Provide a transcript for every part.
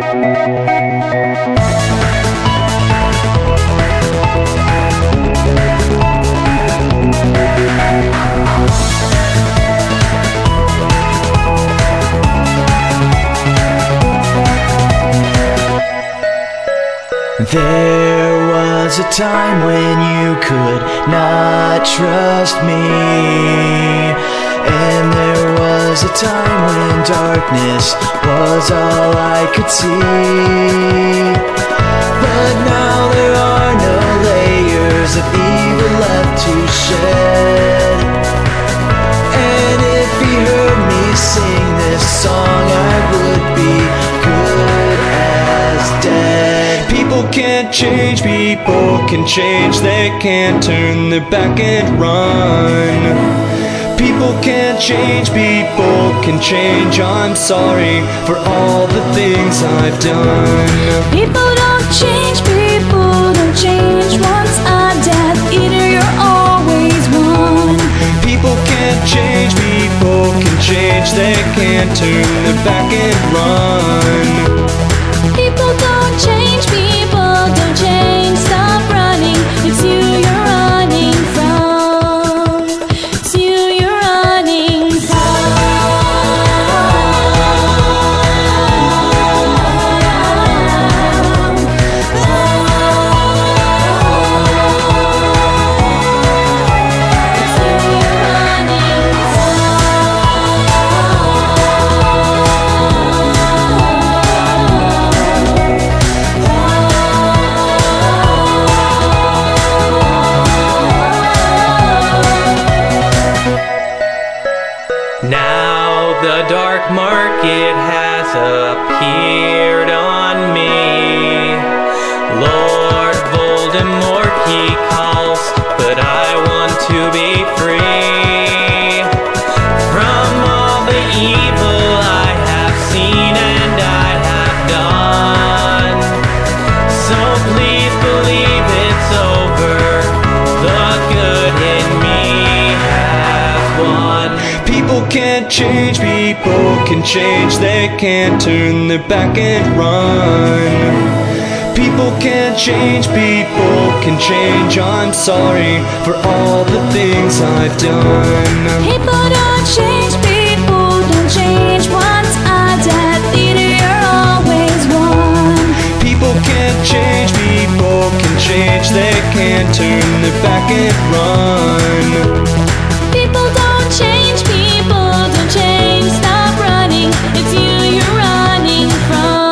There was a time when you could not trust me, and there was a time when darkness was all I could see. But now there are no layers of evil left to shed, and if he heard me sing this song, I would be good as dead. People can't change, people can change. They can't turn their back and run. People can't change, people can change. I'm sorry for all the things I've done. People don't change, people don't change. Once I'm dead, either you're always one. People can't change, people can change. They can't turn their back and run. People don't change, people don't change. Stop running, it's you you're running from. It's you you're running Now the dark market has appeared on me. Lord Voldemort, he calls, but I want to be free from all the evil I have seen and I have done. So please believe it's over. The good in me has won. People can't change, people can change. They can't turn their back and run. People can't change, people can change. I'm sorry for all the things I've done. People don't change, people don't change. Once I'm dead, either you're always one. People can't change, people can change. They can't turn their back and run. People don't change, people don't change. Stop running, it's you you're running from.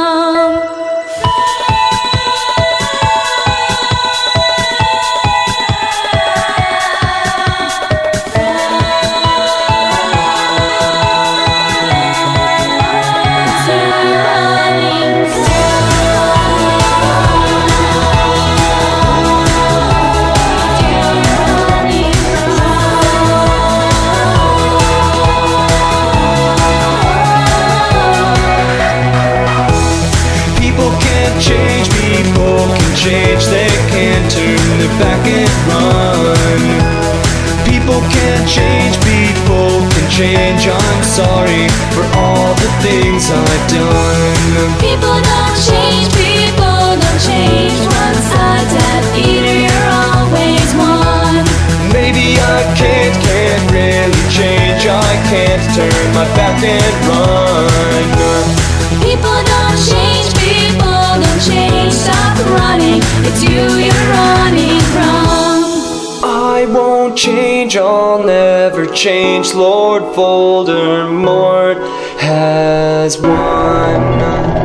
It's you you're running People can't change, people can change. They can't turn their back and run. People can't change, people can change. I'm sorry for all the things I've done. People don't change, people don't change. Once I'm dead, either you're always one. Maybe I can't really change. I can't turn my back and run. People don't change, people don't change. Stop running, it's you you're running from. I won't change, I'll never change. Lord Voldemort has won.